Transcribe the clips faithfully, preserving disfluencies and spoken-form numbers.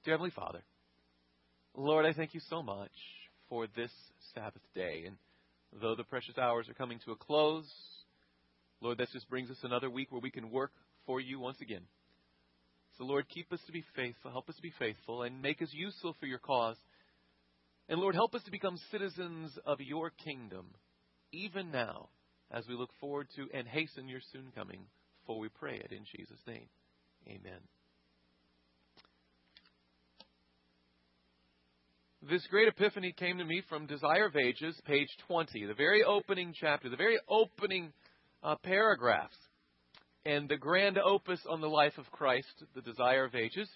Dear Heavenly Father, Lord, I thank you so much for this Sabbath day. And though the precious hours are coming to a close, Lord, that just brings us another week where we can work for you once again. So, Lord, keep us to be faithful, help us to be faithful, and make us useful for your cause. And, Lord, help us to become citizens of your kingdom, even now, as we look forward to and hasten your soon coming. For we pray it in Jesus' name. Amen. This great epiphany came to me from Desire of Ages, page twenty, the very opening chapter, the very opening uh, paragraphs. And the grand opus on the life of Christ, the Desire of Ages,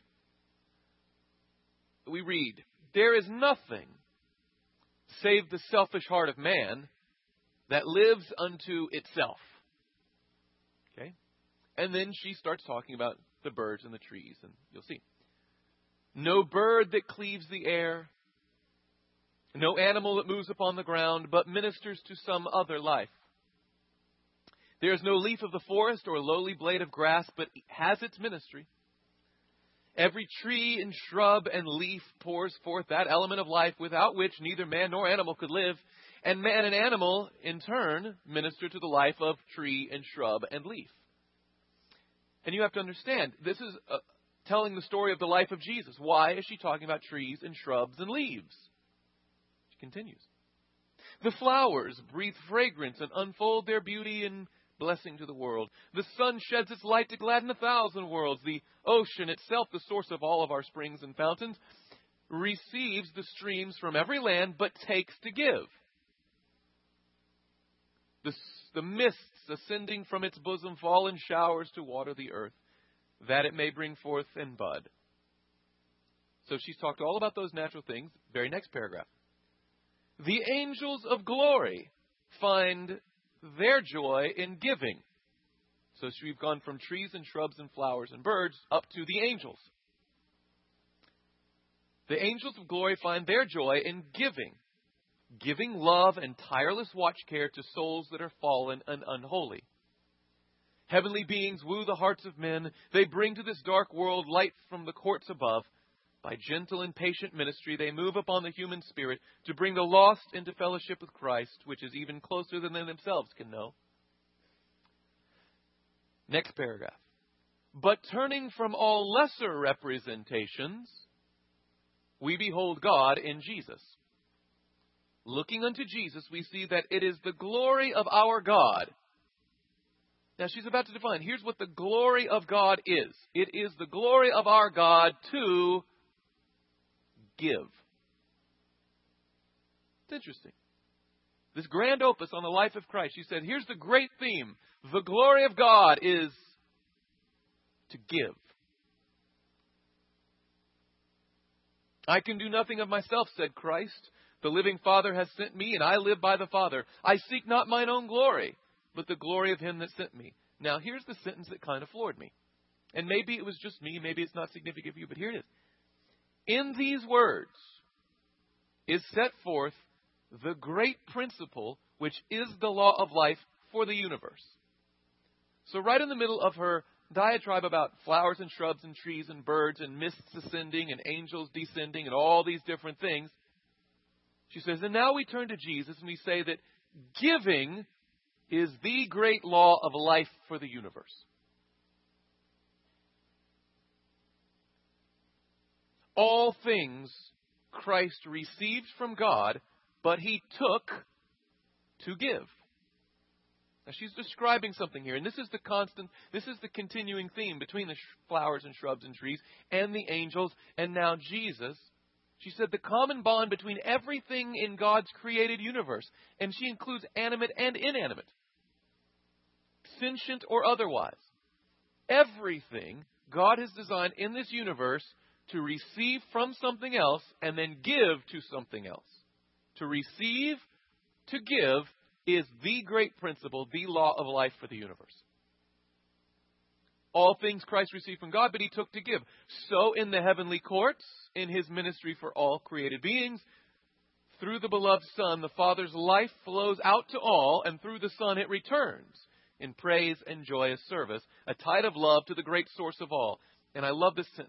we read, "There is nothing save the selfish heart of man that lives unto itself." Okay? And then she starts talking about the birds and the trees, and you'll see. "No bird that cleaves the air, no animal that moves upon the ground, but ministers to some other life. There is no leaf of the forest or lowly blade of grass, but has its ministry. Every tree and shrub and leaf pours forth that element of life without which neither man nor animal could live. And man and animal, in turn, minister to the life of tree and shrub and leaf." And you have to understand, this is uh, telling the story of the life of Jesus. Why is she talking about trees and shrubs and leaves? She continues. "The flowers breathe fragrance and unfold their beauty and blessing to the world. The sun sheds its light to gladden a thousand worlds. The ocean itself, the source of all of our springs and fountains, receives the streams from every land, but takes to give. The, the mists ascending from its bosom fall in showers to water the earth, that it may bring forth and bud." So she's talked all about those natural things. Very next paragraph. "The angels of glory find their joy in giving." So we've gone from trees and shrubs and flowers and birds up to the angels. "The angels of glory find their joy in giving, giving love and tireless watch care to souls that are fallen and unholy. Heavenly beings woo the hearts of men. They bring to this dark world light from the courts above. By gentle and patient ministry, they move upon the human spirit to bring the lost into fellowship with Christ, which is even closer than they themselves can know." Next paragraph. "But turning from all lesser representations, we behold God in Jesus. Looking unto Jesus, we see that it is the glory of our God." Now she's about to define, here's what the glory of God is. It is the glory of our God to give. It's interesting. This grand opus on the life of Christ, she said, here's the great theme. The glory of God is to give. "I can do nothing of myself," said Christ. "The living Father has sent me, and I live by the Father. I seek not mine own glory, but the glory of him that sent me." Now, here's the sentence that kind of floored me. And maybe it was just me, maybe it's not significant for you, but here it is. In these words is set forth the great principle which is the law of life for the universe. So right in the middle of her diatribe about flowers and shrubs and trees and birds and mists ascending and angels descending and all these different things, she says, and now we turn to Jesus and we say that giving is the great law of life for the universe. All things Christ received from God, but he took to give. Now she's describing something here, and this is the constant, this is the continuing theme between the sh- flowers and shrubs and trees and the angels and now Jesus. She said the common bond between everything in God's created universe, and she includes animate and inanimate, sentient or otherwise. Everything God has designed in this universe to receive from something else and then give to something else. To receive, to give, is the great principle, the law of life for the universe. All things Christ received from God, but he took to give. So in the heavenly courts, in his ministry for all created beings, through the beloved Son, the Father's life flows out to all, and through the Son it returns in praise and joyous service, a tide of love to the great source of all. And I love this sentence.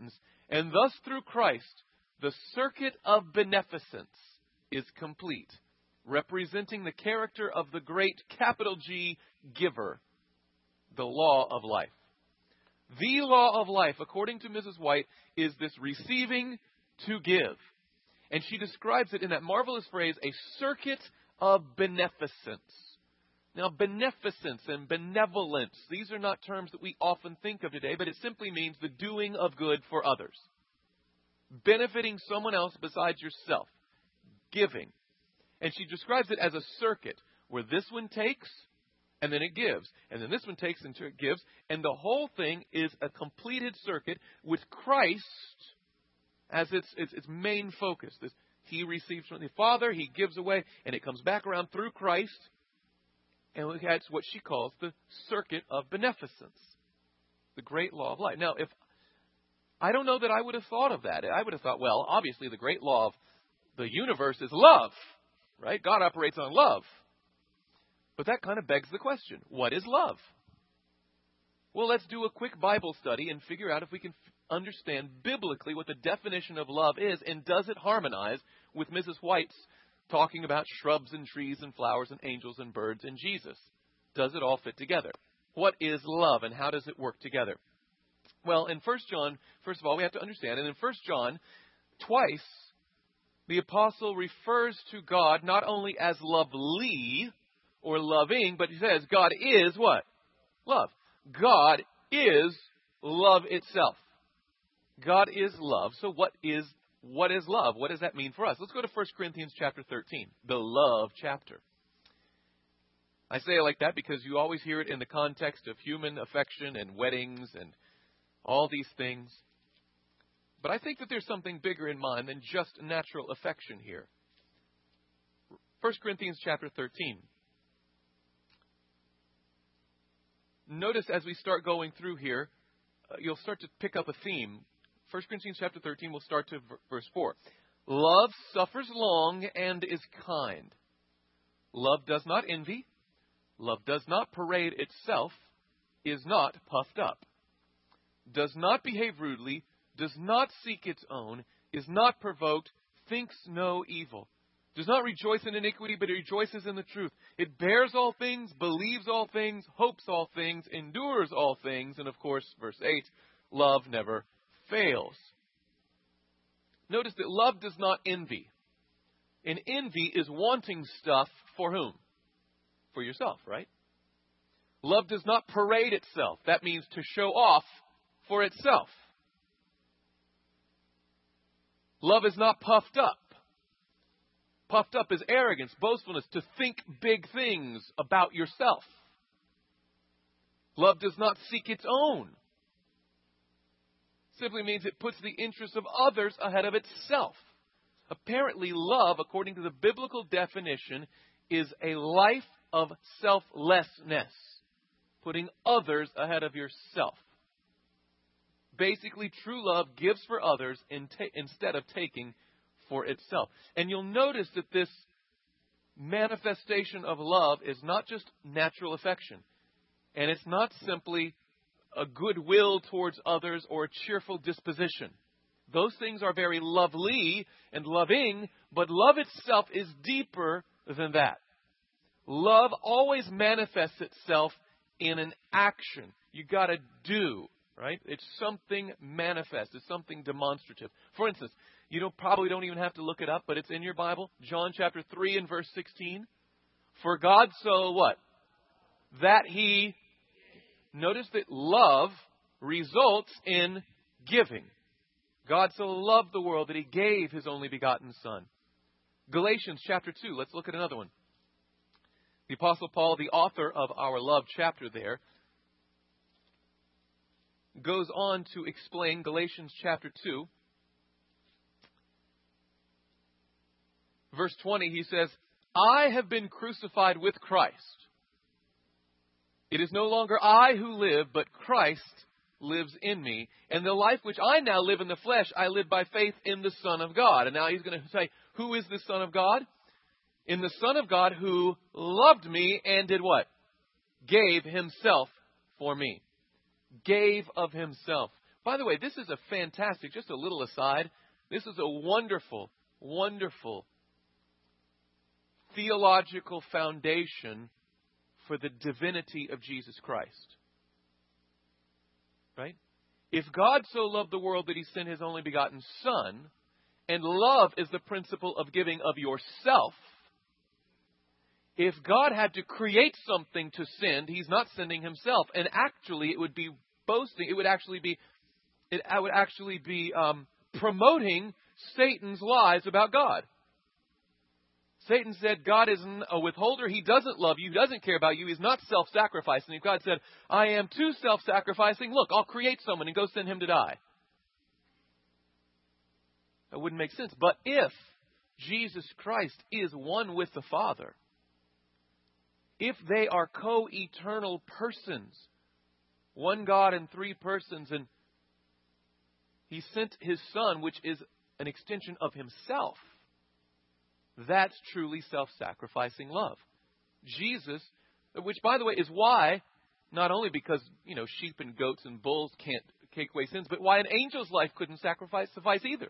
And thus through Christ, the circuit of beneficence is complete, representing the character of the great capital G giver, the law of life. The law of life, according to Missus White, is this receiving to give. And she describes it in that marvelous phrase, a circuit of beneficence. Now, beneficence and benevolence, these are not terms that we often think of today, but it simply means the doing of good for others. Benefiting someone else besides yourself. Giving. And she describes it as a circuit where this one takes and then it gives. And then this one takes and it gives. And the whole thing is a completed circuit with Christ as its, its, its main focus. This, he receives from the Father, he gives away, and it comes back around through Christ. And that's what she calls the circuit of beneficence. The great law of life. Now, if I don't know that I would have thought of that. I would have thought, well, obviously the great law of the universe is love. Right? God operates on love. But that kind of begs the question, what is love? Well, let's do a quick Bible study and figure out if we can f- understand biblically what the definition of love is, and does it harmonize with Missus White's talking about shrubs and trees and flowers and angels and birds and Jesus? Does it all fit together? What is love and how does it work together? Well, in First John, first of all, we have to understand, and in First John, twice, the apostle refers to God not only as lovely or loving, but he says God is what? Love. God is love itself. God is love. So what is what is love? What does that mean for us? Let's go to First Corinthians chapter thirteen, the love chapter. I say it like that because you always hear it in the context of human affection and weddings and all these things. But I think that there's something bigger in mind than just natural affection here. First Corinthians chapter thirteen. Notice as we start going through here, uh, you'll start to pick up a theme. First Corinthians chapter thirteen, we'll start to v- verse four. Love suffers long and is kind. Love does not envy. Love does not parade itself, is not puffed up, does not behave rudely, does not seek its own, is not provoked, thinks no evil, does not rejoice in iniquity, but rejoices in the truth. It bears all things, believes all things, hopes all things, endures all things. And of course, verse eight, love never fails. Notice that love does not envy. And envy is wanting stuff for whom? For yourself, right? Love does not parade itself. That means to show off for itself. Love is not puffed up. Puffed up is arrogance, boastfulness, to think big things about yourself. Love does not seek its own. Simply means it puts the interests of others ahead of itself. Apparently, love, according to the biblical definition, is a life of selflessness, putting others ahead of yourself. Basically, true love gives for others in ta- instead of taking for itself. And you'll notice that this manifestation of love is not just natural affection. And it's not simply a goodwill towards others or a cheerful disposition. Those things are very lovely and loving, but love itself is deeper than that. Love always manifests itself in an action. You got to do, right? It's something manifest. It's something demonstrative. For instance, you don't probably don't even have to look it up, but it's in your Bible. John chapter three and verse sixteen. For God so what? That he, notice that love results in giving. God so loved the world that he gave his only begotten Son. Galatians chapter two, let's look at another one. The Apostle Paul, the author of our love chapter there, goes on to explain Galatians chapter two. Verse twenty, he says, I have been crucified with Christ. It is no longer I who live, but Christ lives in me. And the life which I now live in the flesh, I live by faith in the Son of God. And now he's going to say, who is the Son of God? In the Son of God who loved me and did what? Gave himself for me. Gave of himself. By the way, this is a fantastic, just a little aside, this is a wonderful, wonderful theological foundation for the divinity of Jesus Christ. Right? If God so loved the world that He sent His only begotten Son, and love is the principle of giving of yourself, if God had to create something to send, He's not sending Himself. And actually, it would be boasting. It would actually be, it would actually be um, promoting Satan's lies about God. Satan said God is a withholder. He doesn't love you. He doesn't care about you. He's not self-sacrificing. If God said, I am too self-sacrificing, look, I'll create someone and go send him to die. That wouldn't make sense. But if Jesus Christ is one with the Father, if they are co-eternal persons, one God in three persons, and He sent His Son, which is an extension of Himself, that's truly self-sacrificing love. Jesus, which, by the way, is why, not only because, you know, sheep and goats and bulls can't take away sins, but why an angel's life couldn't sacrifice suffice either.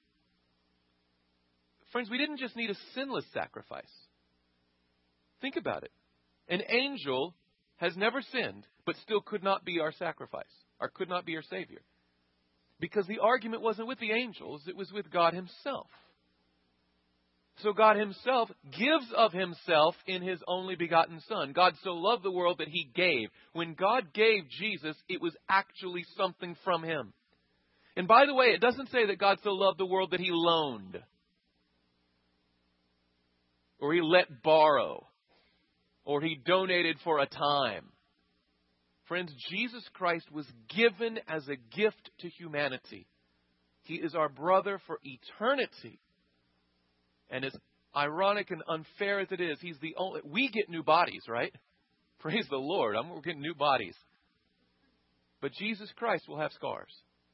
Friends, we didn't just need a sinless sacrifice. Think about it. An angel has never sinned, but still could not be our sacrifice, or could not be our Savior. Because the argument wasn't with the angels, it was with God Himself. So God Himself gives of Himself in His only begotten Son. God so loved the world that He gave. When God gave Jesus, it was actually something from Him. And by the way, it doesn't say that God so loved the world that He loaned, or He let borrow, or He donated for a time. Friends, Jesus Christ was given as a gift to humanity. He is our brother for eternity. And as ironic and unfair as it is, He's the only... We get new bodies, right? Praise the Lord. I'm, we're getting new bodies. But Jesus Christ will have scars.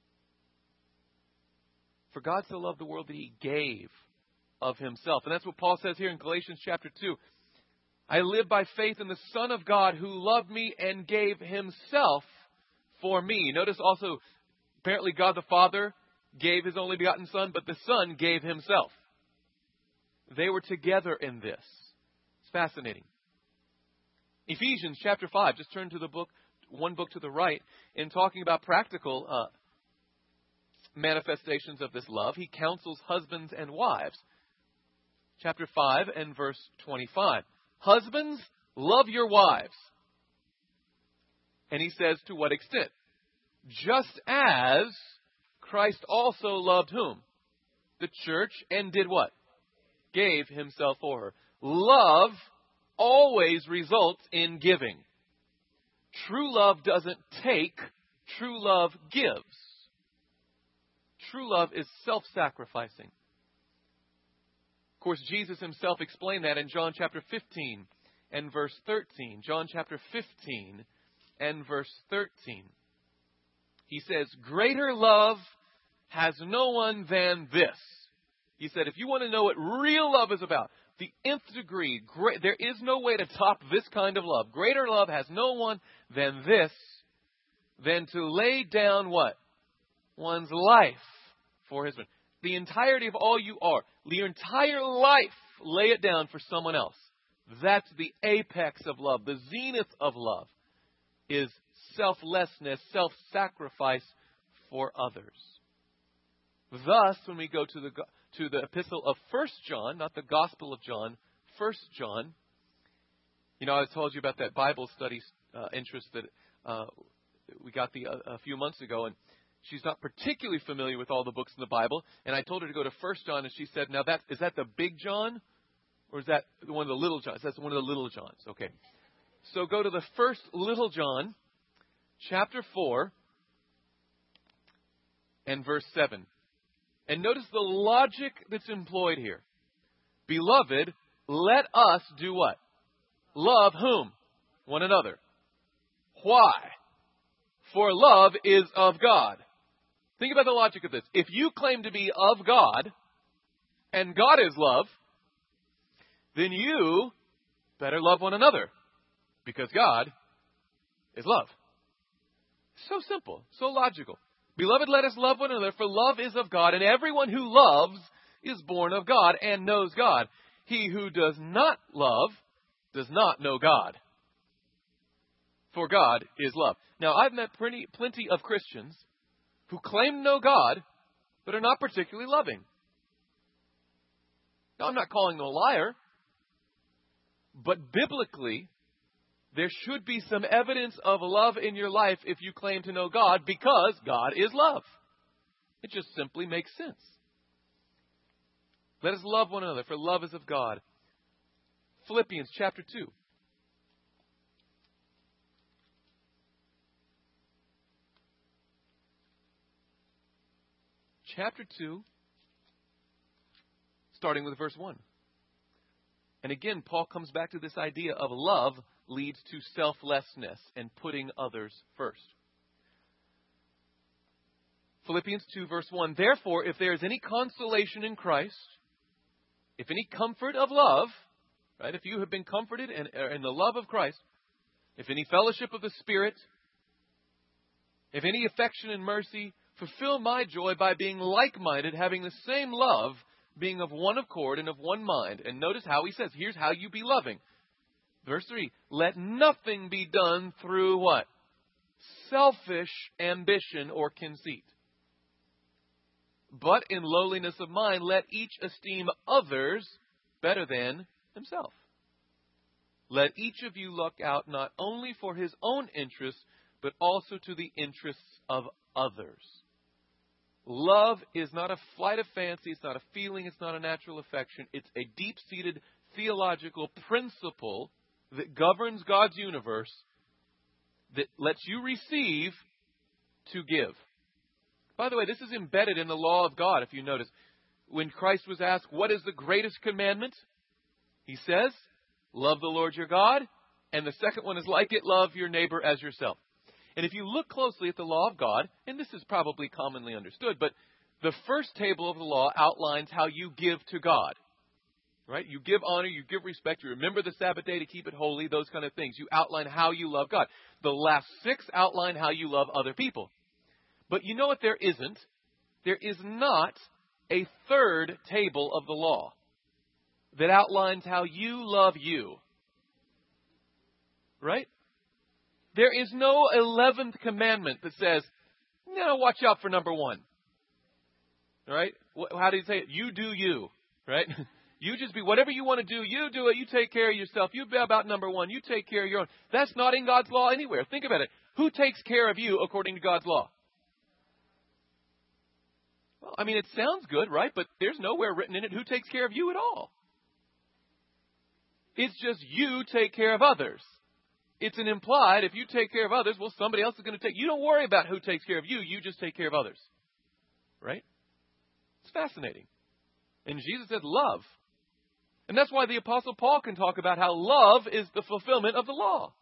For God so loved the world that He gave of Himself. And that's what Paul says here in Galatians chapter two. I live by faith in the Son of God who loved me and gave Himself for me. Notice also, apparently God the Father gave His only begotten Son, but the Son gave Himself. They were together in this. It's fascinating. Ephesians chapter five, just turn to the book, one book to the right, in talking about practical uh, manifestations of this love. He counsels husbands and wives. Chapter five and verse twenty-five. Husbands, love your wives. And he says, to what extent? Just as Christ also loved whom? The church, and did what? Gave Himself for her. Love always results in giving. True love doesn't take, true love gives. True love is self-sacrificing. Of course, Jesus Himself explained that in John chapter fifteen and verse thirteen. John chapter fifteen and verse thirteen. He says, greater love has no one than this. He said, if you want to know what real love is about, the nth degree, great, there is no way to top this kind of love. Greater love has no one than this, than to lay down what? One's life for his friend. The entirety of all you are, your entire life, lay it down for someone else. That's the apex of love. The zenith of love is selflessness, self-sacrifice for others. Thus, when we go to the to the epistle of First John, not the Gospel of John, First John, you know, I told you about that Bible study uh, interest that uh, we got the uh, a few months ago, and she's not particularly familiar with all the books in the Bible. And I told her to go to First John, and she said, "Now that is that the big John, or is that one of the little Johns?" That's one of the little Johns. Okay, so go to the first little John, chapter four, and verse seven. And notice the logic that's employed here. Beloved, let us do what? Love whom? One another. Why? For love is of God. Think about the logic of this. If you claim to be of God, and God is love, then you better love one another, because God is love. So simple, so logical. Beloved, let us love one another, for love is of God, and everyone who loves is born of God and knows God. He who does not love does not know God, for God is love. Now, I've met plenty, plenty of Christians who claim to know God, but are not particularly loving. Now, I'm not calling them a liar, but biblically, there should be some evidence of love in your life if you claim to know God, because God is love. It just simply makes sense. Let us love one another, for love is of God. Philippians chapter two. Chapter two, starting with verse one. And again, Paul comes back to this idea of love leads to selflessness and putting others first. Philippians two, verse one. Therefore, if there is any consolation in Christ, if any comfort of love, right, if you have been comforted in, in the love of Christ, if any fellowship of the Spirit, if any affection and mercy, fulfill my joy by being like-minded, having the same love, being of one accord and of one mind. And notice how he says, here's how you be loving. Verse three, let nothing be done through what? Selfish ambition or conceit. But in lowliness of mind, let each esteem others better than himself. Let each of you look out not only for his own interests, but also to the interests of others. Love is not a flight of fancy. It's not a feeling. It's not a natural affection. It's a deep-seated theological principle that governs God's universe, that lets you receive to give. By the way, this is embedded in the law of God, if you notice. When Christ was asked, what is the greatest commandment? He says, love the Lord your God. And the second one is like it, love your neighbor as yourself. And if you look closely at the law of God, and this is probably commonly understood, but the first table of the law outlines how you give to God. Right? You give honor, you give respect, you remember the Sabbath day to keep it holy, those kind of things. You outline how you love God. The last six outline how you love other people. But you know what there isn't? There is not a third table of the law that outlines how you love you. Right? There is no eleventh commandment that says, no, watch out for number one. Right? How do you say it? You do you. Right? You just be whatever you want to do. You do it. You take care of yourself. You be about number one. You take care of your own. That's not in God's law anywhere. Think about it. Who takes care of you according to God's law? Well, I mean, it sounds good, right? But there's nowhere written in it who takes care of you at all. It's just you take care of others. It's an implied, if you take care of others, well, somebody else is going to take. You don't worry about who takes care of you. You just take care of others. Right? It's fascinating. And Jesus said love. And that's why the Apostle Paul can talk about how love is the fulfillment of the law.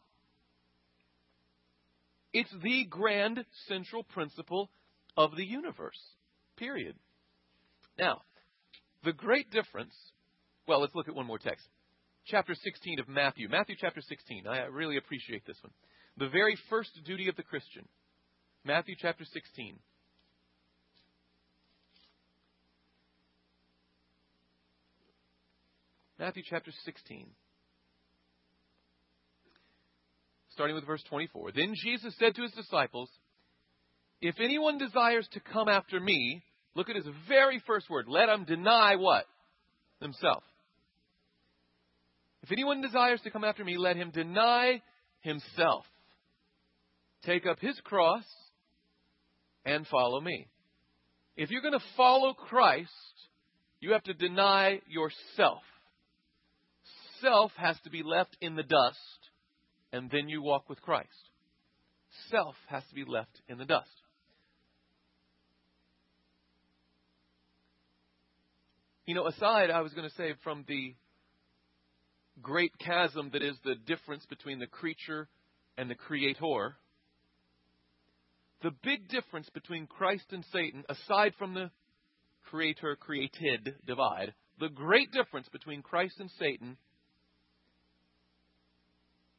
It's the grand central principle of the universe. Period. Now, the great difference, well, let's look at one more text. Chapter sixteen of Matthew. Matthew chapter sixteen. I really appreciate this one. The very first duty of the Christian. Matthew chapter sixteen. Matthew chapter sixteen. Starting with verse twenty-four. Then Jesus said to his disciples, if anyone desires to come after me, look at his very first word. Let him deny what? Himself. If anyone desires to come after me, let him deny himself. Take up his cross and follow me. If you're going to follow Christ, you have to deny yourself. Self has to be left in the dust, and then you walk with Christ. Self has to be left in the dust. You know, aside, I was going to say, from the great chasm that is the difference between the creature and the creator, the big difference between Christ and Satan, aside from the creator-created divide, the great difference between Christ and Satan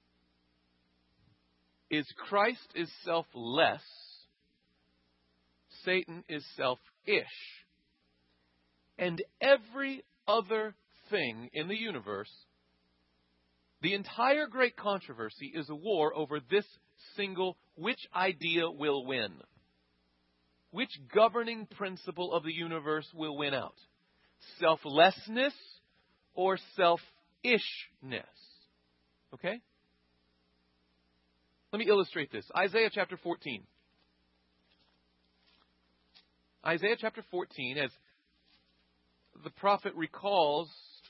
is Christ is selfless, Satan is selfish. And every other thing in the universe, the entire great controversy is a war over this single, which idea will win? Which governing principle of the universe will win out? Selflessness or selfishness? Okay? Let me illustrate this. Isaiah chapter fourteen. Isaiah chapter fourteen, as the prophet recalls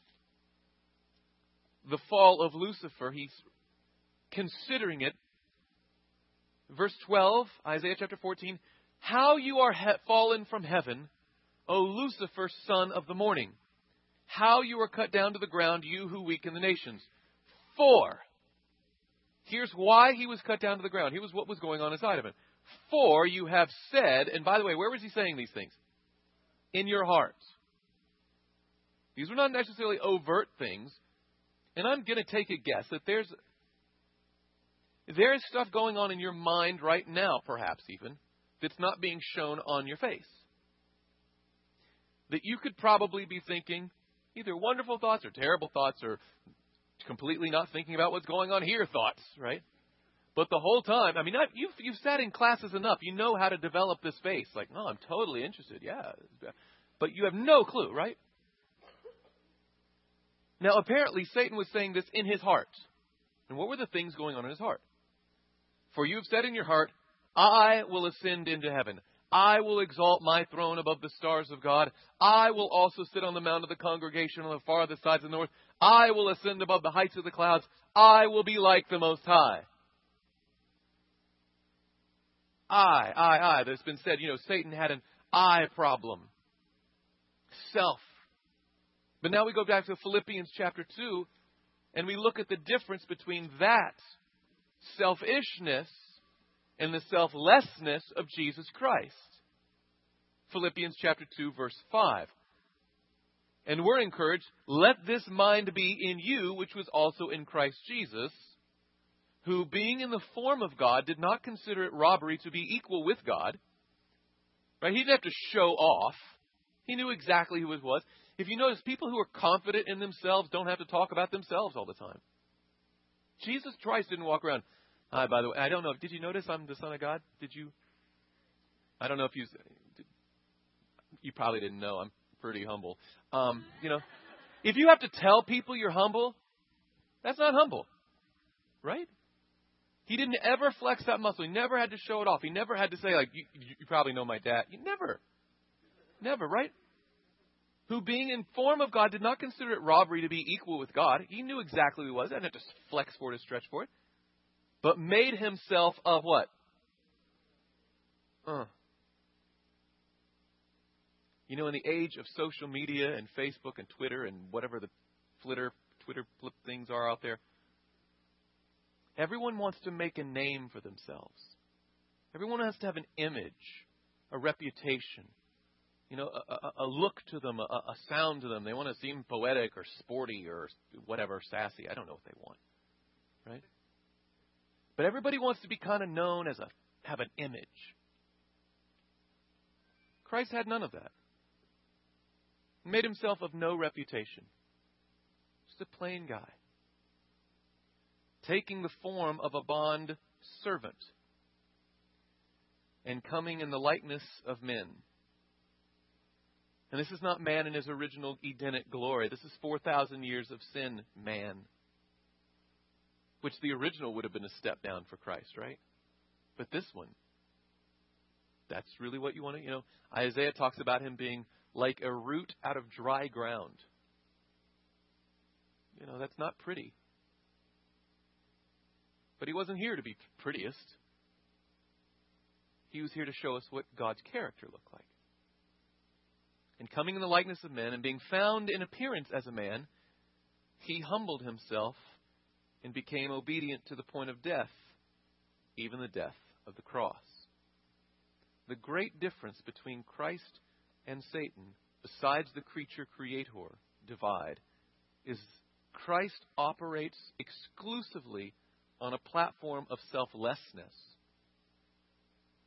the fall of Lucifer, he's considering it. Verse twelve, Isaiah chapter fourteen, how you are he- fallen from heaven, O Lucifer, son of the morning. How you are cut down to the ground, you who weaken the nations. For, here's why he was cut down to the ground. Here was what was going on inside of him. For you have said, and by the way, where was he saying these things? In your hearts. These were not necessarily overt things. And I'm going to take a guess that there's there's stuff going on in your mind right now, perhaps even, that's not being shown on your face. That you could probably be thinking either wonderful thoughts or terrible thoughts or completely not thinking about what's going on here thoughts, right? But the whole time, I mean, I've, you've, you've sat in classes enough. You know how to develop this face. Like, no, I'm totally interested. Yeah. But you have no clue, right? Now, apparently, Satan was saying this in his heart. And what were the things going on in his heart? For you have said in your heart, I will ascend into heaven. I will exalt my throne above the stars of God. I will also sit on the mount of the congregation on the farthest sides of the north. I will ascend above the heights of the clouds. I will be like the Most High. I, I, I. There's been said, you know, Satan had an I problem. Self. But now we go back to Philippians chapter two, and we look at the difference between that selfishness and the selflessness of Jesus Christ. Philippians chapter two, verse five. And we're encouraged, let this mind be in you, which was also in Christ Jesus, who being in the form of God did not consider it robbery to be equal with God. Right? He didn't have to show off. He knew exactly who he was. If you notice, people who are confident in themselves don't have to talk about themselves all the time. Jesus Christ didn't walk around. Hi, by the way, I don't know. Did you notice I'm the Son of God? Did you? I don't know if you... You probably didn't know. I'm pretty humble. Um, you know, if you have to tell people you're humble, that's not humble. Right? He didn't ever flex that muscle. He never had to show it off. He never had to say, like, you, you probably know my dad. You never. Never, right? Who being in form of God did not consider it robbery to be equal with God. He knew exactly who he was. He didn't have to flex for it or stretch for it. But made himself of what? Uh. You know, in the age of social media and Facebook and Twitter and whatever the flitter, Twitter flip things are out there, everyone wants to make a name for themselves. Everyone has to have an image, a reputation. You know, a, a, a look to them, a, a sound to them. They want to seem poetic or sporty or whatever, sassy. I don't know what they want, right? But everybody wants to be kind of known as a, have an image. Christ had none of that. He made himself of no reputation. Just a plain guy. Taking the form of a bond servant and coming in the likeness of men. And this is not man in his original Edenic glory. This is four thousand years of sin, man. Which the original would have been a step down for Christ, right? But this one, that's really what you want to, you know, Isaiah talks about him being like a root out of dry ground. You know, that's not pretty. But he wasn't here to be prettiest. He was here to show us what God's character looked like. And coming in the likeness of men and being found in appearance as a man, he humbled himself and became obedient to the point of death, even the death of the cross. The great difference between Christ and Satan, besides the creature-creator divide, is Christ operates exclusively on a platform of selflessness.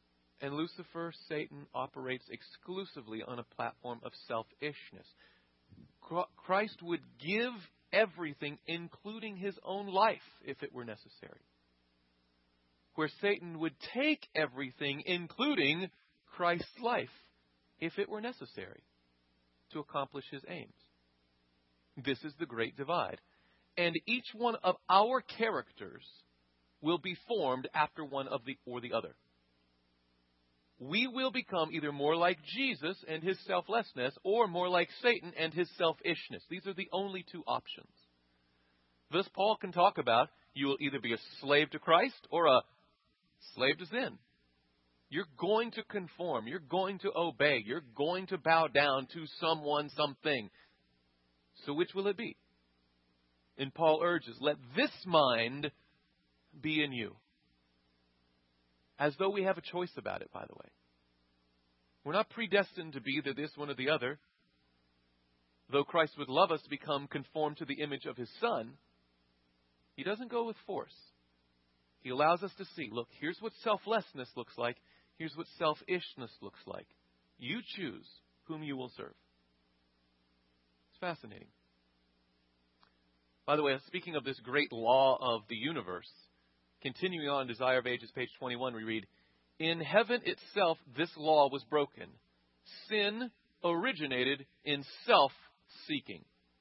And Lucifer, Satan, operates exclusively on a platform of selfishness. Christ would give everything, including his own life, if it were necessary. Where Satan would take everything, including Christ's life, if it were necessary, to accomplish his aims. This is the great divide. And each one of our characters will be formed after one of the or the other. We will become either more like Jesus and his selflessness, or more like Satan and his selfishness. These are the only two options. Thus, Paul can talk about you will either be a slave to Christ or a slave to sin. You're going to conform. You're going to obey. You're going to bow down to someone, something. So which will it be? And Paul urges, let this mind be in you. As though we have a choice about it, by the way. We're not predestined to be either this one or the other. Though Christ would love us to become conformed to the image of his Son, he doesn't go with force. He allows us to see, look, here's what selflessness looks like. Here's what selfishness looks like. You choose whom you will serve. It's fascinating. By the way, speaking of this great law of the universe, continuing on, Desire of Ages, page twenty-one, we read, in heaven itself, this law was broken. Sin originated in self-seeking.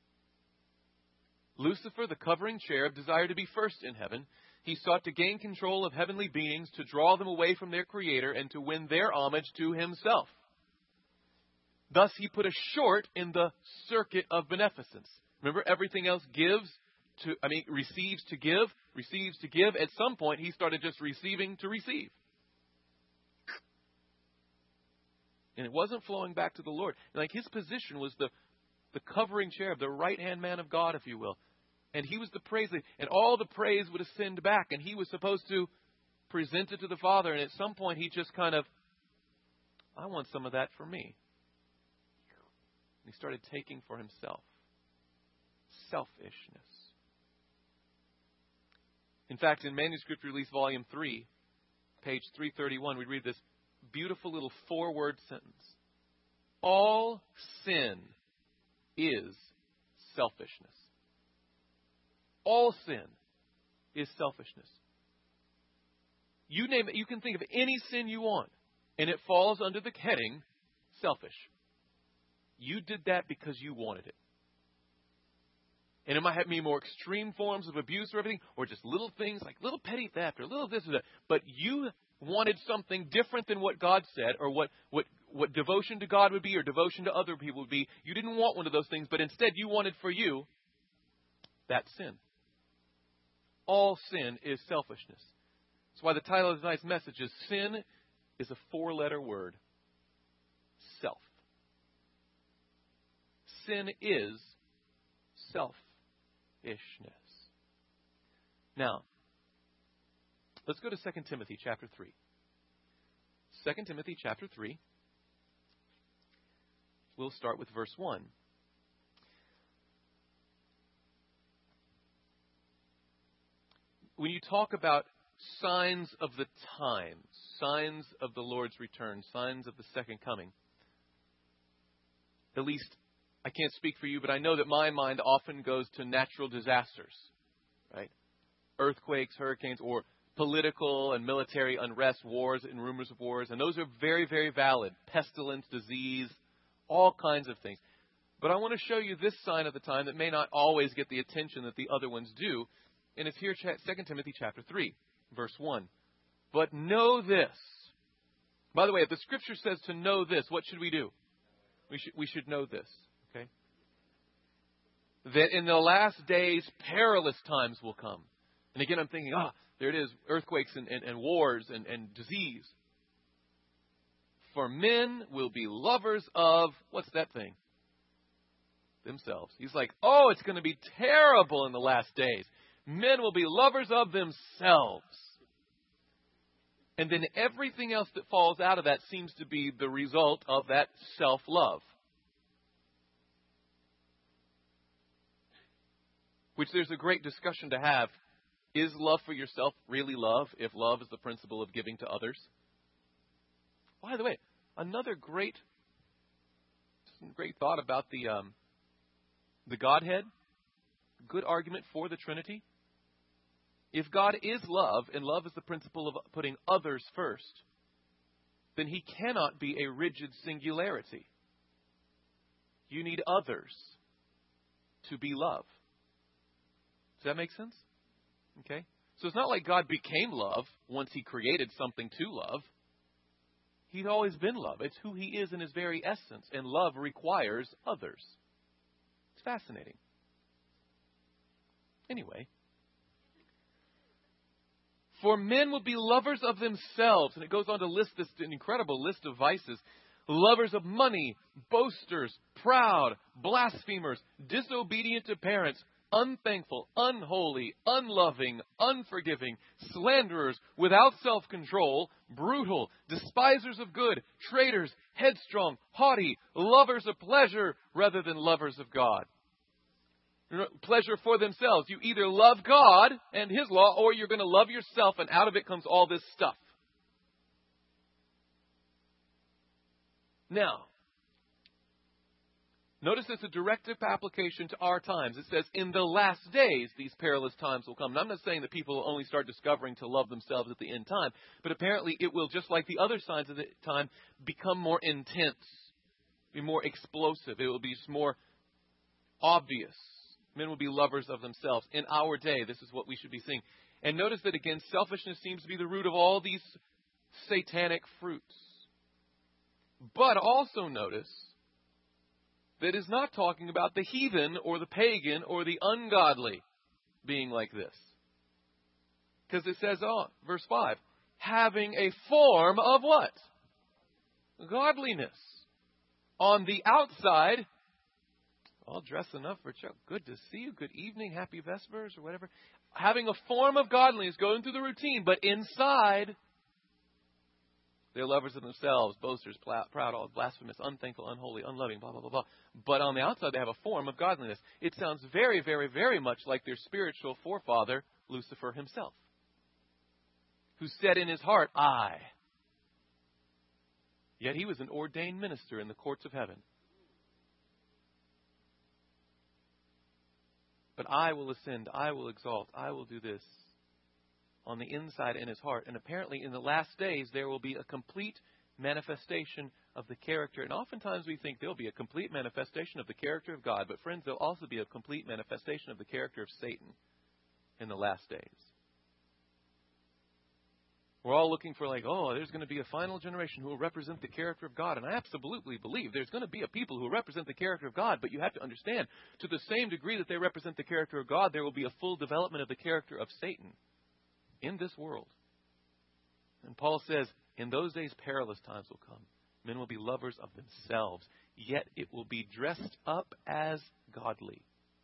Lucifer, the covering cherub, desired to be first in heaven. He sought to gain control of heavenly beings, to draw them away from their Creator, and to win their homage to himself. Thus, he put a short in the circuit of beneficence. Remember, everything else gives to, I mean, receives to give, receives to give. At some point, he started just receiving to receive. And it wasn't flowing back to the Lord. Like, his position was the, the covering cherub, the right-hand man of God, if you will. And he was the praise, and all the praise would ascend back, and he was supposed to present it to the Father. And at some point, he just kind of, I want some of that for me. And he started taking for himself. Selfishness. In fact, in Manuscript Release Volume three, page three thirty-one, we read this beautiful little four-word sentence. All sin is selfishness. All sin is selfishness. You name it, you can think of any sin you want, and it falls under the heading selfish. You did that because you wanted it. And it might have me more extreme forms of abuse or everything, or just little things like little petty theft or little this or that. But you wanted something different than what God said, or what, what, what devotion to God would be, or devotion to other people would be. You didn't want one of those things, but instead you wanted for you that sin. All sin is selfishness. That's why the title of tonight's message is Sin is a four-letter word. Self. Sin is selfishness. Now, let's go to Second Timothy chapter three. Second Timothy chapter three. We'll start with verse one. When you talk about signs of the times, signs of the Lord's return, signs of the second coming, at least I can't speak for you, but I know that my mind often goes to natural disasters, right? Earthquakes, hurricanes, or political and military unrest, wars and rumors of wars. And those are very, very valid. Pestilence, disease, all kinds of things. But I want to show you this sign of the time that may not always get the attention that the other ones do. And it's here, Second Timothy chapter three, verse one. But know this. By the way, if the Scripture says to know this, what should we do? We should, we should know this. Okay? That in the last days, perilous times will come. And again, I'm thinking, ah, there it is, earthquakes and, and, and wars and, and disease. For men will be lovers of, what's that thing? Themselves. He's like, oh, it's going to be terrible in the last days. Men will be lovers of themselves. And then everything else that falls out of that seems to be the result of that self-love. Which there's a great discussion to have. Is love for yourself really love, if love is the principle of giving to others? By the way, another great, great thought about the um, the Godhead, good argument for the Trinity. If God is love, and love is the principle of putting others first, then he cannot be a rigid singularity. You need others to be love. Does that make sense? Okay. So it's not like God became love once he created something to love. He'd always been love. It's who he is in his very essence. And love requires others. It's fascinating. Anyway. For men will be lovers of themselves. And it goes on to list this incredible list of vices. Lovers of money, boasters, proud, blasphemers, disobedient to parents, unthankful, unholy, unloving, unforgiving, slanderers, without self-control, brutal, despisers of good, traitors, headstrong, haughty, lovers of pleasure rather than lovers of God. Pleasure for themselves. You either love God and his law, or you're going to love yourself, and out of it comes all this stuff. Now, notice it's a directive application to our times. It says, in the last days, these perilous times will come. And I'm not saying that people will only start discovering to love themselves at the end time, but apparently it will, just like the other signs of the time, become more intense, be more explosive. It will be more obvious. Men will be lovers of themselves. In our day, this is what we should be seeing. And notice that, again, selfishness seems to be the root of all these satanic fruits. But also notice that it's not talking about the heathen or the pagan or the ungodly being like this. Because it says, oh, verse five, having a form of what? Godliness. On the outside, all dressing up for church. Good to see you. Good evening. Happy Vespers or whatever. Having a form of godliness, going through the routine, but inside, they're lovers of themselves, boasters, proud, all blasphemous, unthankful, unholy, unloving, blah, blah, blah, blah. But on the outside, they have a form of godliness. It sounds very, very, very much like their spiritual forefather, Lucifer himself, who said in his heart, I. Yet he was an ordained minister in the courts of heaven. But I will ascend, I will exalt, I will do this. On the inside in his heart. And apparently in the last days there will be a complete manifestation of the character. And oftentimes we think there'll be a complete manifestation of the character of God. But friends, there'll also be a complete manifestation of the character of Satan in the last days. We're all looking for like, oh, there's going to be a final generation who will represent the character of God. And I absolutely believe there's going to be a people who will represent the character of God. But you have to understand, to the same degree that they represent the character of God, there will be a full development of the character of Satan in this world. And Paul says, in those days perilous times will come. Men will be lovers of themselves, yet it will be dressed up as godly.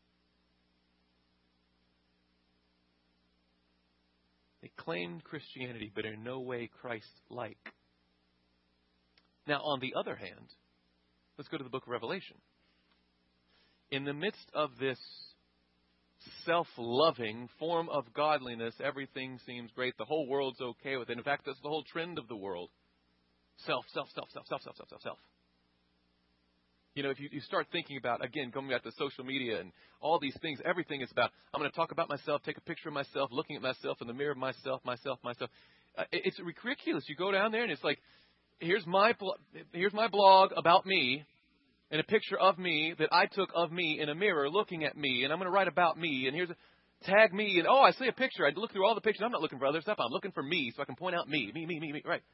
They claimed Christianity, but in no way Christ-like. Now, on the other hand, let's go to the book of Revelation. In the midst of this self-loving form of godliness, everything seems great. The whole world's okay with it. In fact, that's the whole trend of the world. Self, self, self, self, self, self, self, self, self. You know, if you, you start thinking about, again, coming back to social media and all these things, everything is about, I'm going to talk about myself, take a picture of myself, looking at myself in the mirror of myself, myself, myself. Uh, it's ridiculous. You go down there and it's like, here's my here's my blog about me. And a picture of me that I took of me in a mirror looking at me. And I'm going to write about me. And here's a tag me. And oh, I see a picture. I look through all the pictures. I'm not looking for other stuff. I'm looking for me so I can point out me. Me, me, me, me. Right.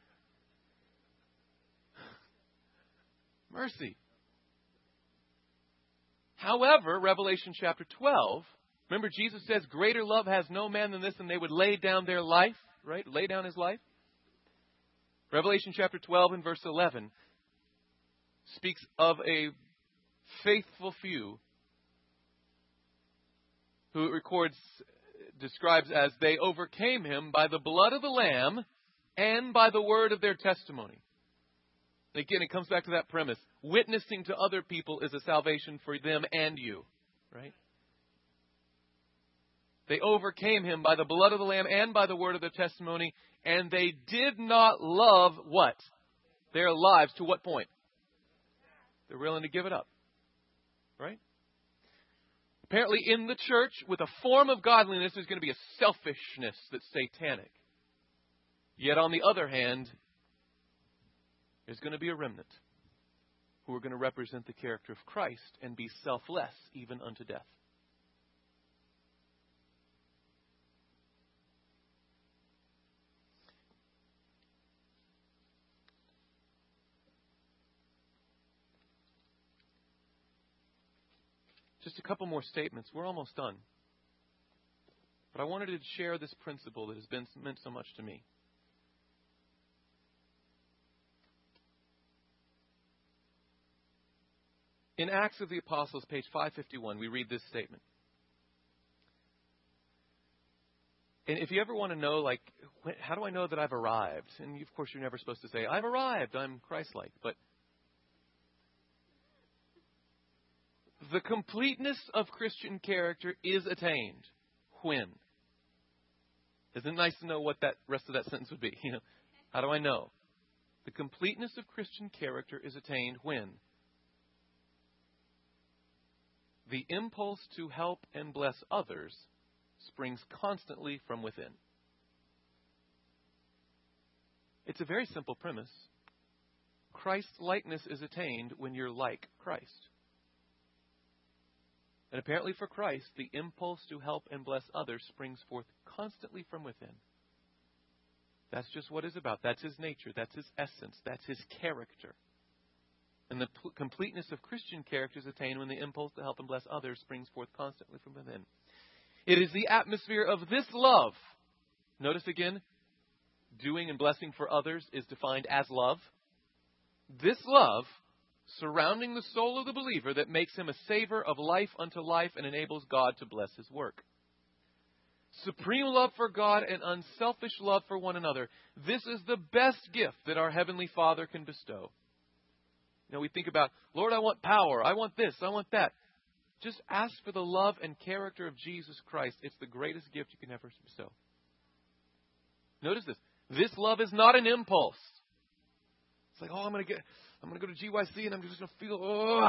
Mercy. However, Revelation chapter twelve, remember Jesus says, greater love has no man than this, and they would lay down their life. Right? Lay down his life. Revelation chapter twelve and verse eleven. Speaks of a faithful few who it records, describes as they overcame him by the blood of the Lamb and by the word of their testimony. Again, it comes back to that premise. Witnessing to other people is a salvation for them and you. Right? They overcame him by the blood of the Lamb and by the word of their testimony, and they did not love what? their lives to what point? They're willing to give it up. Right? Apparently in the church, with a form of godliness, there's going to be a selfishness that's satanic. Yet on the other hand, there's going to be a remnant who are going to represent the character of Christ and be selfless even unto death. Just a couple more statements. We're almost done. But I wanted to share this principle that has been meant so much to me. In Acts of the Apostles, page five fifty-one, we read this statement. And if you ever want to know, like, how do I know that I've arrived? And of course, you're never supposed to say, I've arrived, I'm Christ-like. But the completeness of Christian character is attained when? Isn't it nice to know what that rest of that sentence would be? You know, how do I know? The completeness of Christian character is attained when? The impulse to help and bless others springs constantly from within. It's a very simple premise. Christ's likeness is attained when you're like Christ. And apparently for Christ, the impulse to help and bless others springs forth constantly from within. That's just what it's about. That's his nature. That's his essence. That's his character. And the p- completeness of Christian character is attained when the impulse to help and bless others springs forth constantly from within. It is the atmosphere of this love. Notice again, doing and blessing for others is defined as love. This love surrounding the soul of the believer that makes him a savor of life unto life and enables God to bless his work. Supreme love for God and unselfish love for one another. This is the best gift that our Heavenly Father can bestow. You know, we think about, Lord, I want power. I want this. I want that. Just ask for the love and character of Jesus Christ. It's the greatest gift you can ever bestow. Notice this. This love is not an impulse. It's like, oh, I'm going to get, I'm going to go to G Y C and I'm just going to feel, oh.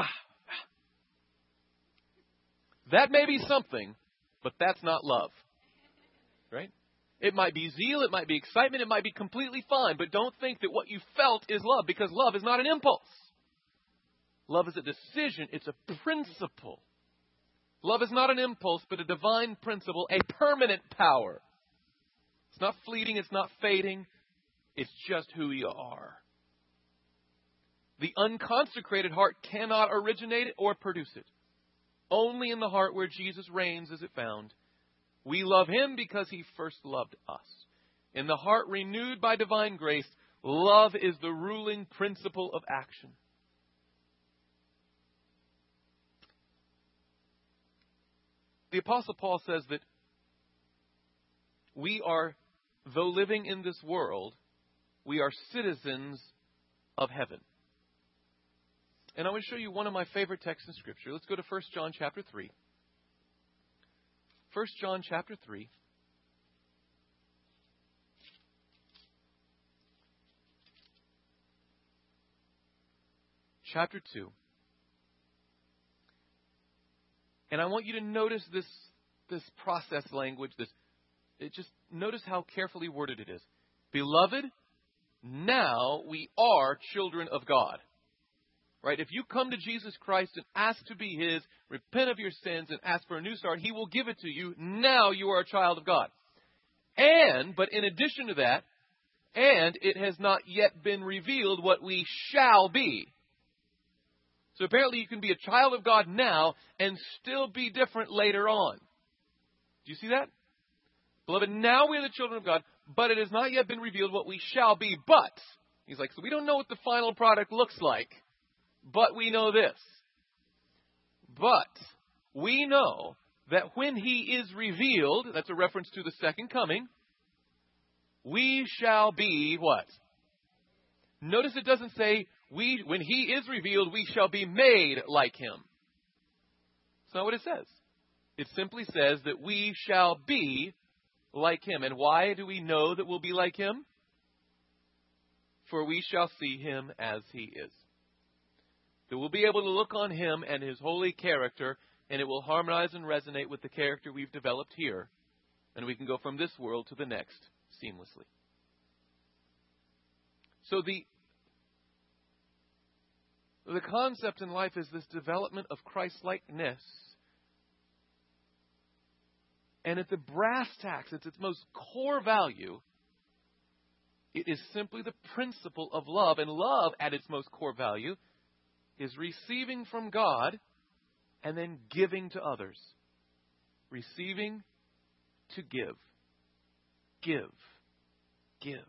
That may be something, but that's not love. Right? It might be zeal, it might be excitement, it might be completely fine, but don't think that what you felt is love, because love is not an impulse. Love is a decision. It's a principle. Love is not an impulse, but a divine principle, a permanent power. It's not fleeting. It's not fading. It's just who you are. The unconsecrated heart cannot originate it or produce it. Only in the heart where Jesus reigns is it found. We love him because he first loved us. In the heart renewed by divine grace, love is the ruling principle of action. The Apostle Paul says that we are, though living in this world, we are citizens of heaven. And I want to show you one of my favorite texts in Scripture. Let's go to First John chapter three. First John chapter three. Chapter two. And I want you to notice this, this process language. This, it just notice how carefully worded it is. Beloved, now we are children of God. Right? If you come to Jesus Christ and ask to be his, repent of your sins and ask for a new start, he will give it to you. Now you are a child of God. And, but in addition to that, and it has not yet been revealed what we shall be. So apparently you can be a child of God now and still be different later on. Do you see that? Beloved, now we are the children of God, but it has not yet been revealed what we shall be. But, he's like, so we don't know what the final product looks like, but we know this. But we know that when he is revealed, that's a reference to the second coming, we shall be what? Notice it doesn't say, we, when he is revealed, we shall be made like him. That's not what it says. It simply says that we shall be like him. And why do we know that we'll be like him? for we shall see him as he is. That we'll be able to look on him and his holy character, and it will harmonize and resonate with the character we've developed here, and we can go from this world to the next seamlessly. So the the concept in life is this development of Christ-likeness. And at the brass tacks, it's its most core value, it is simply the principle of love. And love, at its most core value, is receiving from God and then giving to others. Receiving to give. Give. Give.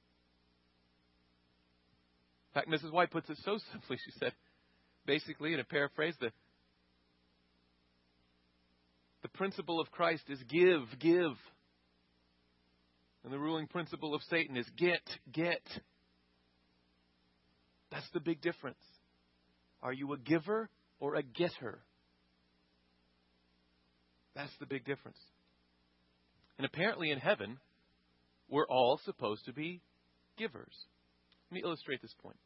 In fact, Missus White puts it so simply. She said, basically, in a paraphrase, the, the principle of Christ is give, give. And the ruling principle of Satan is get, get. That's the big difference. Are you a giver or a getter? That's the big difference. And apparently in heaven, we're all supposed to be givers. Let me illustrate this point.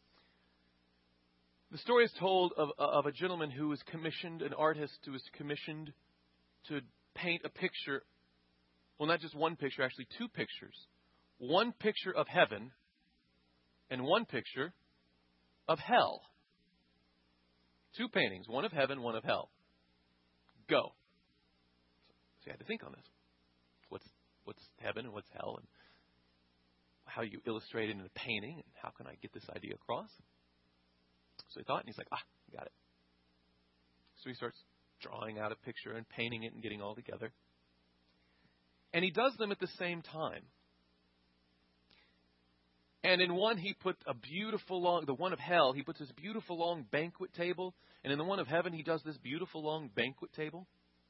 The story is told of, of a gentleman who was commissioned, an artist who was commissioned to paint a picture. Well, not just one picture, actually two pictures. One picture of heaven and one picture of hell. Two paintings, one of heaven, one of hell. Go. So you had to think on this. What's what's heaven and what's hell, and how you illustrate it in a painting, and how can I get this idea across? So he thought, and he's like, ah, got it. So he starts drawing out a picture and painting it and getting all together. And he does them at the same time. And in one, he put a beautiful long, the one of hell, he puts this beautiful long banquet table. And in the one of heaven, he does this beautiful long banquet table.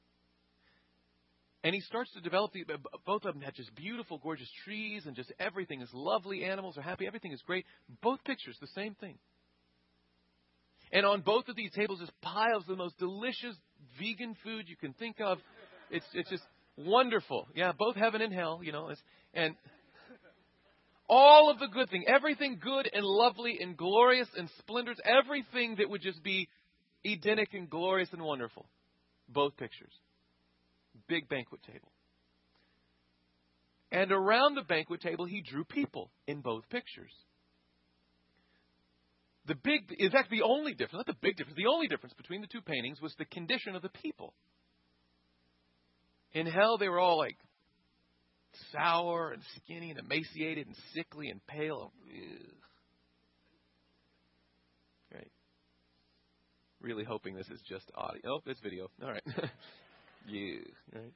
And he starts to develop, the, both of them had just beautiful, gorgeous trees, and just everything is lovely. Animals are happy. Everything is great. Both pictures, the same thing. And on both of these tables is piles of the most delicious vegan food you can think of. It's it's just wonderful. Yeah, both heaven and hell, you know. It's, and all of the good thing, everything good and lovely and glorious and splendorous, everything that would just be Edenic and glorious and wonderful. Both pictures. Big banquet table. And around the banquet table, he drew people in both pictures. The big, in fact, the only difference, not the big difference, the only difference between the two paintings was the condition of the people. In hell, they were all like sour and skinny and emaciated and sickly and pale. Ugh. Right. Really hoping this is just audio. Oh, it's video. All right. Yeah. Right.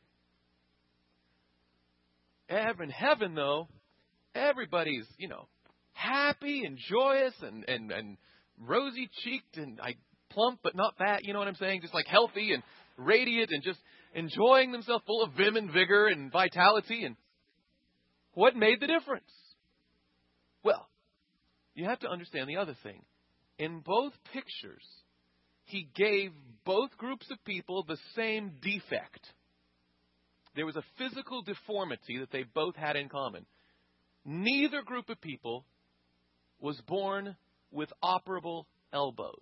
In heaven, though, everybody's, you know, happy and joyous and, and, and rosy-cheeked and I plump but not fat, you know what I'm saying? Just like healthy and radiant and just enjoying themselves, full of vim and vigor and vitality. And what made the difference? Well, you have to understand the other thing. In both pictures, he gave both groups of people the same defect. There was a physical deformity that they both had in common. Neither group of people was born with operable elbows.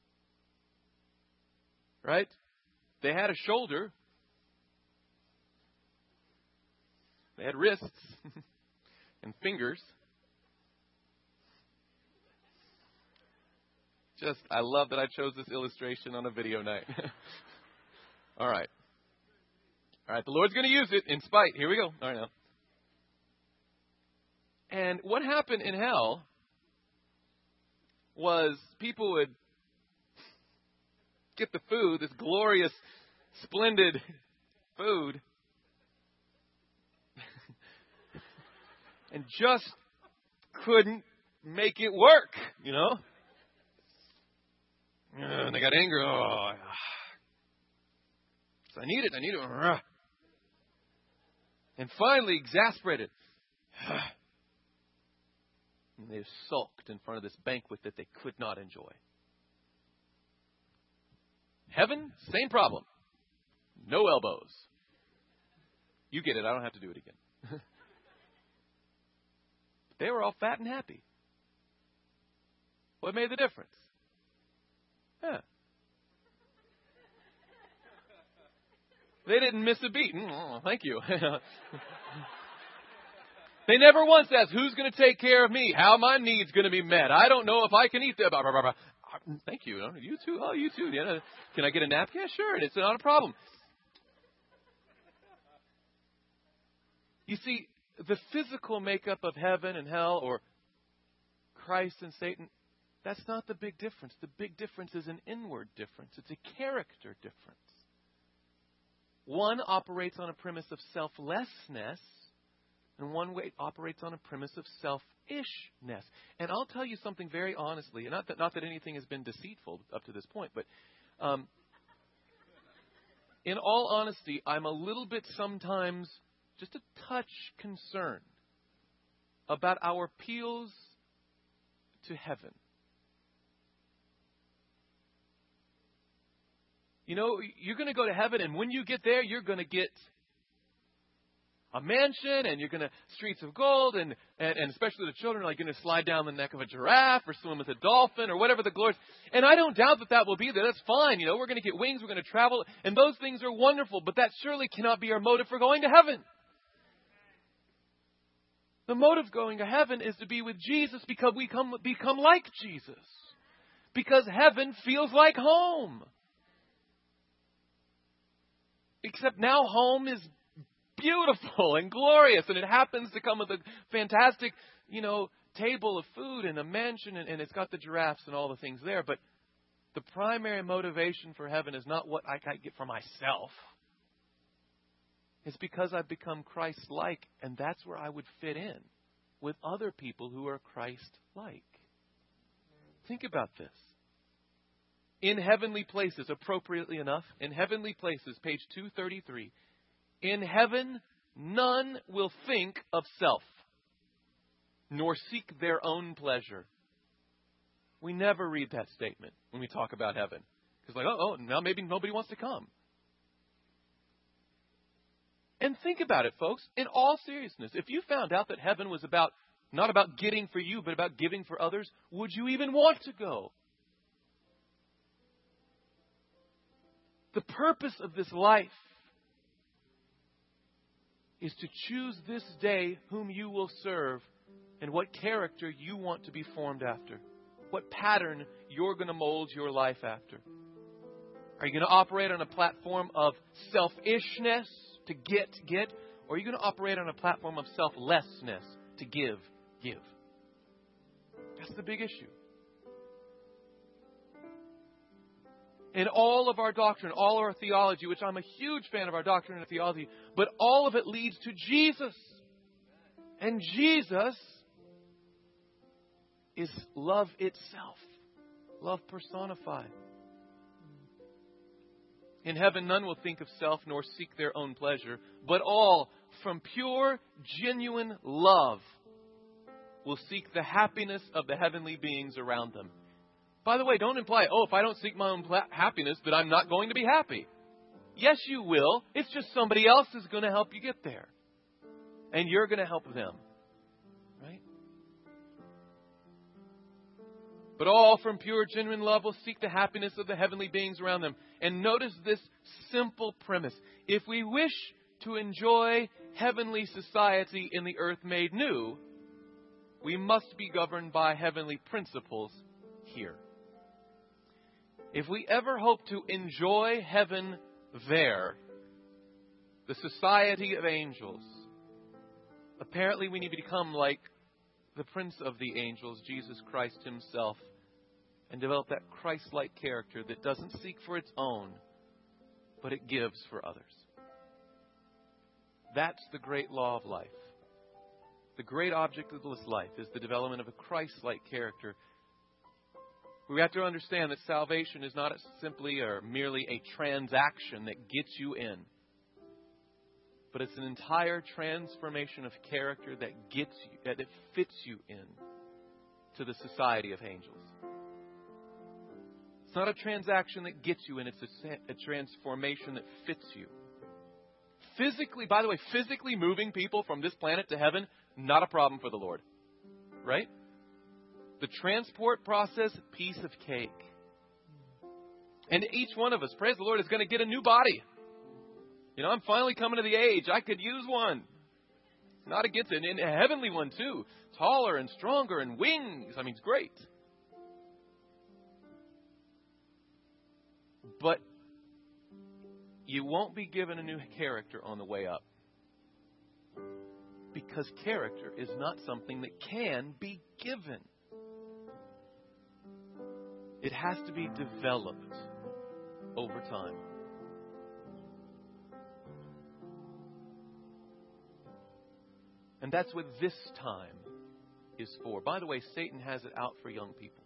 Right? They had a shoulder. They had wrists and fingers. Just, I love that I chose this illustration on a video night. All right. All right, the Lord's going to use it in spite. Here we go. All right now. And what happened in hell was people would get the food, this glorious, splendid food, and just couldn't make it work, you know? And they got angry. Oh, so I need it. I need it. And finally, exasperated. And they sulked in front of this banquet that they could not enjoy. Heaven, same problem. No elbows. You get it. I don't have to do it again. They were all fat and happy. What made the difference? Yeah. They didn't miss a beat. Oh, thank you. They never once asked, who's going to take care of me? How my needs going to be met? I don't know if I can eat that. Blah, blah, blah, blah. Thank you. You too. Oh, you too. Yeah. Can I get a nap? Yeah, sure. It's not a problem. You see, the physical makeup of heaven and hell, or Christ and Satan, that's not the big difference. The big difference is an inward difference. It's a character difference. One operates on a premise of selflessness, and one way operates on a premise of selfishness. And I'll tell you something very honestly, and not that, not that anything has been deceitful up to this point, but um, in all honesty, I'm a little bit sometimes just a touch concerned about our appeals to heaven. You know, you're going to go to heaven, and when you get there, you're going to get a mansion, and you're going to streets of gold, and, and, and especially the children are like going to slide down the neck of a giraffe or swim with a dolphin or whatever the glory. And I don't doubt that that will be there. That's fine. You know, we're going to get wings, we're going to travel, and those things are wonderful, but that surely cannot be our motive for going to heaven. The motive of going to heaven is to be with Jesus because we come, become like Jesus. Because heaven feels like home. Except now home is beautiful and glorious, and it happens to come with a fantastic, you know, table of food and a mansion, and, and it's got the giraffes and all the things there. But the primary motivation for heaven is not what I can get for myself. It's because I've become Christ-like, and that's where I would fit in with other people who are Christ-like. Think about this. In heavenly places, appropriately enough, in heavenly places, page two thirty-three, in heaven, none will think of self, nor seek their own pleasure. We never read that statement when we talk about heaven. Because like, oh, oh, now maybe nobody wants to come. And think about it, folks. In all seriousness, if you found out that heaven was about not about getting for you, but about giving for others, would you even want to go? The purpose of this life is to choose this day whom you will serve and what character you want to be formed after. What pattern you're going to mold your life after. Are you going to operate on a platform of selfishness to get, get? Or are you going to operate on a platform of selflessness to give, give? That's the big issue. In all of our doctrine, all of our theology, which I'm a huge fan of our doctrine and theology, but all of it leads to Jesus. And Jesus is love itself. Love personified. In heaven, none will think of self nor seek their own pleasure, but all from pure, genuine love will seek the happiness of the heavenly beings around them. By the way, don't imply, oh, if I don't seek my own pla- happiness, that I'm not going to be happy. Yes, you will. It's just somebody else is going to help you get there. And you're going to help them. Right? But all from pure, genuine love will seek the happiness of the heavenly beings around them. And notice this simple premise. If we wish to enjoy heavenly society in the earth made new, we must be governed by heavenly principles here. If we ever hope to enjoy heaven there, the society of angels, apparently we need to become like the Prince of the angels, Jesus Christ himself, and develop that Christ-like character that doesn't seek for its own, but it gives for others. That's the great law of life. The great object of this life is the development of a Christ-like character. We have to understand that salvation is not simply or merely a transaction that gets you in. But it's an entire transformation of character that gets you, that it fits you in to the society of angels. It's not a transaction that gets you in, it's a, a transformation that fits you. Physically, by the way, physically moving people from this planet to heaven, not a problem for the Lord. Right? The transport process, piece of cake. And each one of us, praise the Lord, is going to get a new body. You know, I'm finally coming to the age. I could use one. Not against it. And a heavenly one, too. Taller and stronger and wings. I mean, it's great. But you won't be given a new character on the way up. Because character is not something that can be given. It has to be developed over time. And that's what this time is for. By the way, Satan has it out for young people.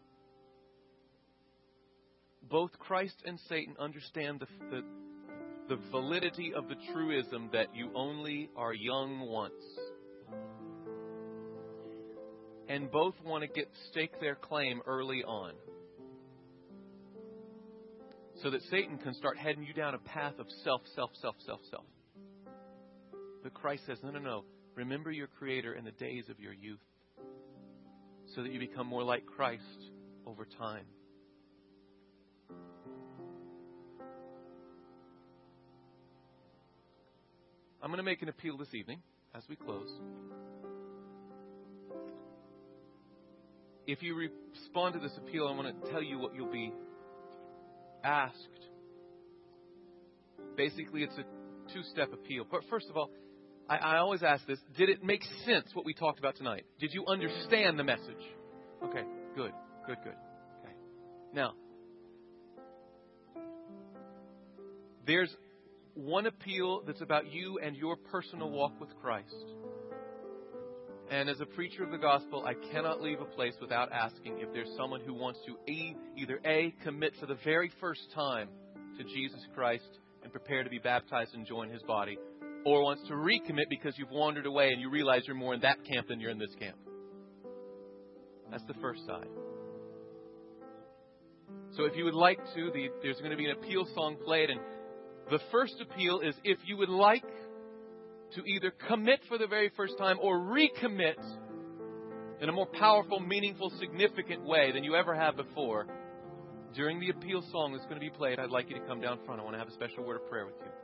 Both Christ and Satan understand the, the, the validity of the truism that you only are young once. And both want to get stake their claim early on. So that Satan can start heading you down a path of self, self, self, self, self. But Christ says, no, no, no. Remember your Creator in the days of your youth. So that you become more like Christ over time. I'm going to make an appeal this evening as we close. If you respond to this appeal, I want to tell you what you'll be asked. Basically, it's a two-step appeal. But first of all, I, I always ask this. Did it make sense what we talked about tonight? Did you understand the message? Okay, good, good, good. Okay. Now, there's one appeal that's about you and your personal walk with Christ. And as a preacher of the gospel, I cannot leave a place without asking if there's someone who wants to e- either A, commit for the very first time to Jesus Christ and prepare to be baptized and join His body, or wants to recommit because you've wandered away and you realize you're more in that camp than you're in this camp. That's the first side. So if you would like to, the, there's going to be an appeal song played, and the first appeal is if you would like to either commit for the very first time or recommit in a more powerful, meaningful, significant way than you ever have before, during the appeal song that's going to be played, I'd like you to come down front. I want to have a special word of prayer with you.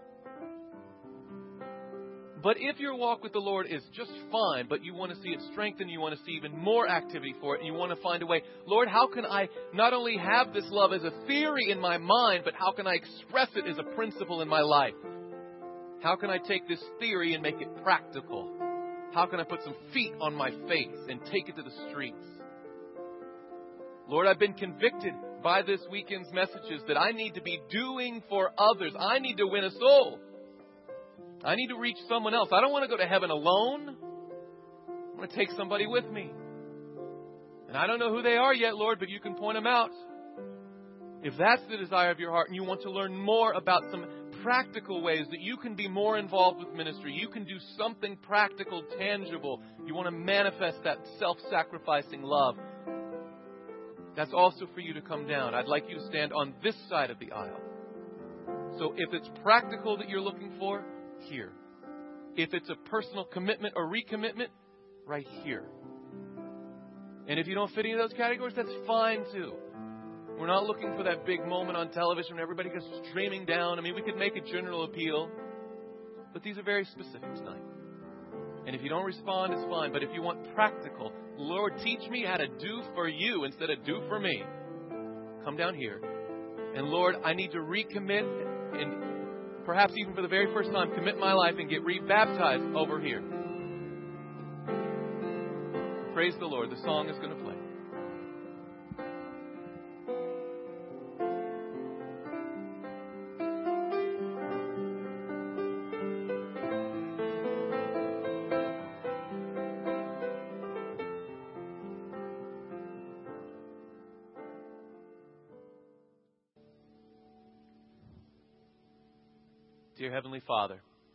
But if your walk with the Lord is just fine, but you want to see it strengthened, you want to see even more activity for it, and you want to find a way, Lord, how can I not only have this love as a theory in my mind, but how can I express it as a principle in my life? How can I take this theory and make it practical? How can I put some feet on my faith and take it to the streets? Lord, I've been convicted by this weekend's messages that I need to be doing for others. I need to win a soul. I need to reach someone else. I don't want to go to heaven alone. I want to take somebody with me. And I don't know who they are yet, Lord, but you can point them out. If that's the desire of your heart and you want to learn more about some practical ways that you can be more involved with ministry, you can do something practical, tangible, you want to manifest that self-sacrificing love, that's also for you to come down. I'd like you to stand on this side of the aisle. So if it's practical that you're looking for, here. If it's a personal commitment or recommitment, right here. And if you don't fit any of those categories, that's fine too. We're not looking for that big moment on television when everybody goes streaming down. I mean, we could make a general appeal, but these are very specific tonight. And if you don't respond, it's fine. But if you want practical, Lord, teach me how to do for you instead of do for me, come down here. And Lord, I need to recommit and perhaps even for the very first time, commit my life and get rebaptized over here. Praise the Lord. The song is going to play. Dear Heavenly Father,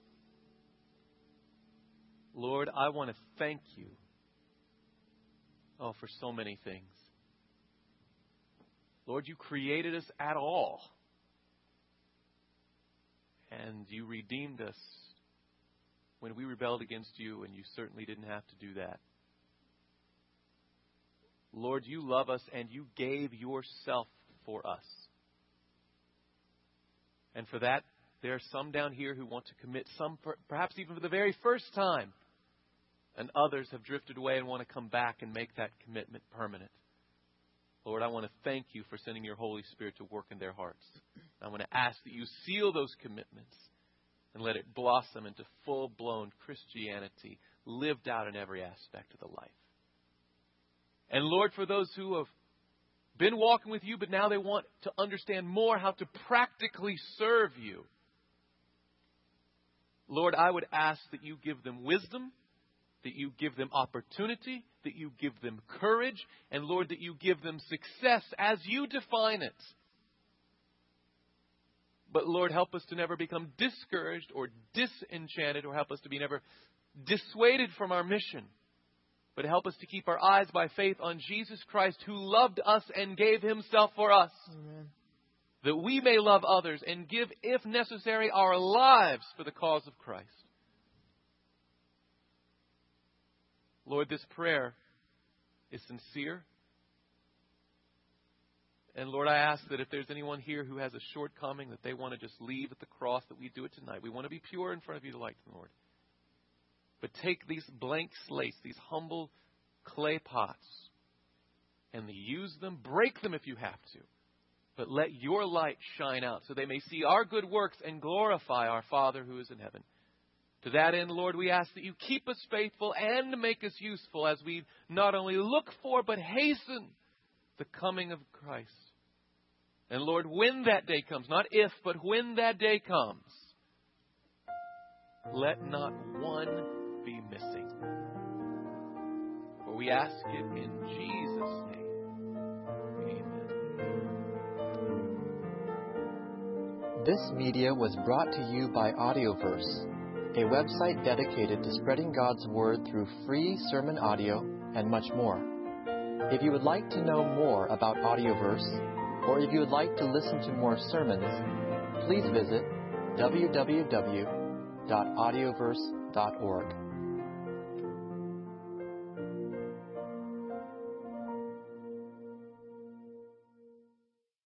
Lord, I want to thank you, oh, for so many things. Lord, you created us at all, and you redeemed us when we rebelled against you, and you certainly didn't have to do that. Lord, you love us and you gave yourself for us. And for that, there are some down here who want to commit, some perhaps even for the very first time. And others have drifted away and want to come back and make that commitment permanent. Lord, I want to thank you for sending your Holy Spirit to work in their hearts. I want to ask that you seal those commitments and let it blossom into full-blown Christianity lived out in every aspect of the life. And Lord, for those who have been walking with you, but now they want to understand more how to practically serve you, Lord, I would ask that you give them wisdom, that you give them opportunity, that you give them courage, and Lord, that you give them success as you define it. But Lord, help us to never become discouraged or disenchanted, or help us to be never dissuaded from our mission. But help us to keep our eyes by faith on Jesus Christ, who loved us and gave himself for us. Amen. That we may love others and give, if necessary, our lives for the cause of Christ. Lord, this prayer is sincere. And Lord, I ask that if there's anyone here who has a shortcoming that they want to just leave at the cross, that we do it tonight. We want to be pure in front of you to like the Lord. But take these blank slates, these humble clay pots, and use them, break them if you have to. But let your light shine out so they may see our good works and glorify our Father who is in heaven. To that end, Lord, we ask that you keep us faithful and make us useful as we not only look for but hasten the coming of Christ. And Lord, when that day comes, not if, but when that day comes, let not one be missing. For we ask it in Jesus' name. This media was brought to you by Audioverse, a website dedicated to spreading God's Word through free sermon audio and much more. If you would like to know more about Audioverse, or if you would like to listen to more sermons, please visit w w w dot audioverse dot org.